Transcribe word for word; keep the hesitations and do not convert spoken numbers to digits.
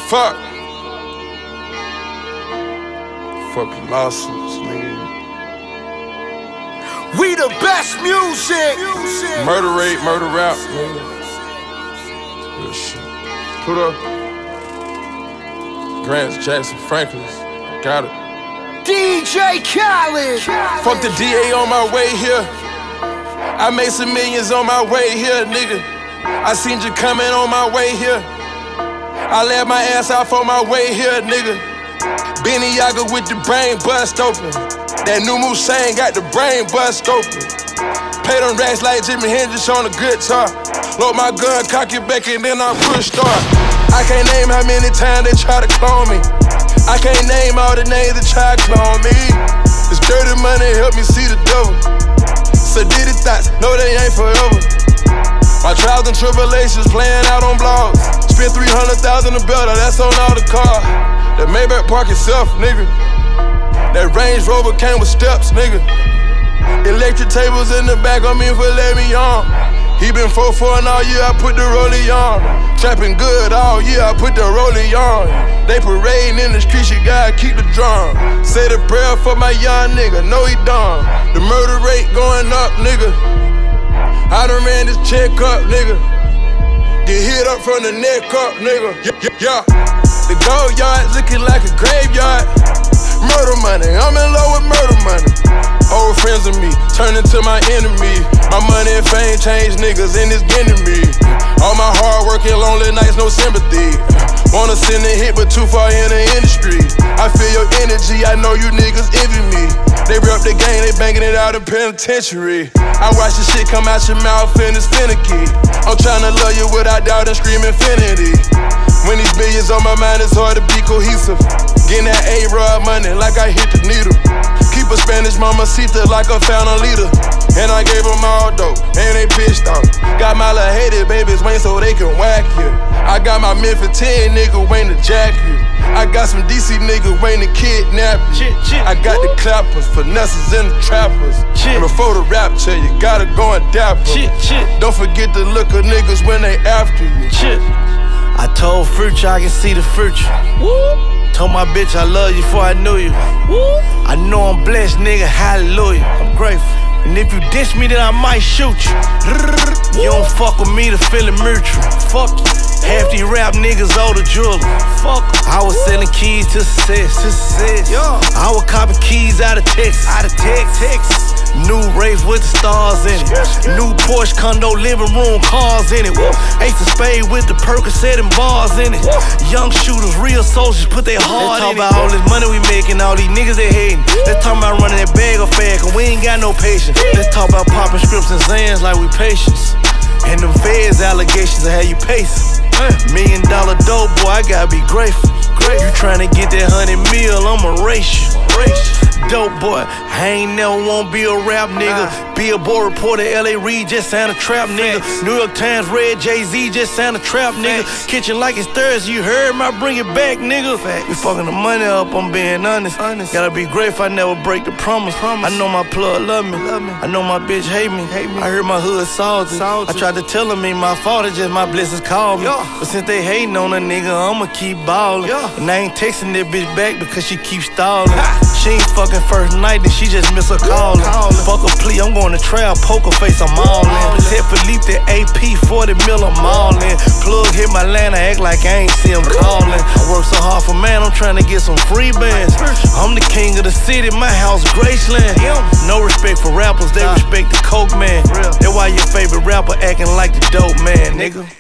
Fuck. Fucking lawsuits, nigga. We the best music. Murder rate, murder rap, nigga. Good shit. Put up. Grants, Jackson, Franklin's. Got it. D J Khaled. Fuck the D A on my way here. I made some millions on my way here, nigga. I seen you coming on my way here. I left my ass out for my way here, nigga. Benny Yaga with the brain bust open. That new Musain got the brain bust open. Play them racks like Jimi Hendrix on a guitar. Load my gun, cock it back, and then I push start. I can't name how many times they try to clone me. I can't name all the names that try to clone me. This dirty money help me see the devil. Sadiddy thoughts, no they ain't forever. My trials and tribulations playing out on blogs. Spent three hundred thousand a better, that's on all the car. That Maybach park itself, nigga. That Range Rover came with steps, nigga. Electric tables in the back on me for let me on. He been four four and all year, I put the rollie on. Trapping good all year, I put the rollie on. They parading in the streets, you gotta keep the drum. Say the prayer for my young nigga, no he done. The murder rate going up, nigga. I done ran this check up, nigga. Get hit up from the neck up, nigga. Yeah, yeah. The gold yard looking like a graveyard. Murder money, I'm in love with murder money. Old friends of me, turn into my enemy. My money and fame change niggas, and it's getting me. All my hard work and lonely nights, no sympathy. Wanna send a hit, but too far in the industry. I feel your energy, I know you niggas envy me. They rep the game, they banging it out in penitentiary. I watch the shit come out your mouth and it's finicky. I'm tryna love you without doubt and scream infinity. When these millions on my mind, it's hard to be cohesive. Getting that A-Rod money like I hit the needle. Keep a Spanish mamacita like I found a leader. And I gave them all dope, and they pissed off. Got my little hated babies waiting so they can whack you. I got my Memphis ten nigga waiting to jack you. I got some D C nigga waiting to kidnap you. I got the clappers, finesses, and the trappers. And before the rapture, you gotta go and dap them. Don't forget to look at niggas when they after you. I told Future I can see the future. Told my bitch I love you before I knew you. I know I'm blessed, nigga, hallelujah. I'm grateful. And if you diss me, then I might shoot you. You don't fuck with me, the feeling mutual. Fuck you. Half these rap niggas owe the jeweler. Fuck em. I was selling keys to success. To success. Yeah. I was copping keys out of Texas. Out of Texas. Texas. New Wraith with the stars in it. New Porsche condo, living room, cars in it. Ace of Spade with the Percocet and bars in it. Young shooters, real soldiers, put their heart in it. Let's talk about all this money we making, all these niggas they hating. Let's talk about running that bag of fag, cause we ain't got no patience. Let's talk about popping scripts and Zans like we patience. And them feds allegations of how you pacing. Million dollar dope, boy, I gotta be grateful. You tryna get that hundred mil, I'ma race you. Dope boy, I ain't never wanna be a rap nigga. Billboard reporter, L A Reid just signed a trap nigga. New York Times read Jay-Z just signed a trap nigga. Kitchen like it's Thursday, you heard me, I bring it back, nigga. We fucking the money up, I'm being honest. Gotta be grateful I never break the promise. I know my plug love me. I know my bitch hate me. I heard my hood salty. I tried to tell them ain't my fault, it's just my blessings called me. But since they hating on a nigga, I'ma keep ballin'. And I ain't texting that bitch back because she keeps stalling. She ain't fucking first night, then she just miss a callin'. Fuck a plea, I'm going to trial, poker face, I'm all in. Ted Philippe, that A P, forty mil, I'm all in. Plug hit my line, I act like I ain't see him callin'. I work so hard for man, I'm trying to get some free bands. I'm the king of the city, my house Graceland. No respect for rappers, they respect the coke man. That's why your favorite rapper acting like the dope man, nigga.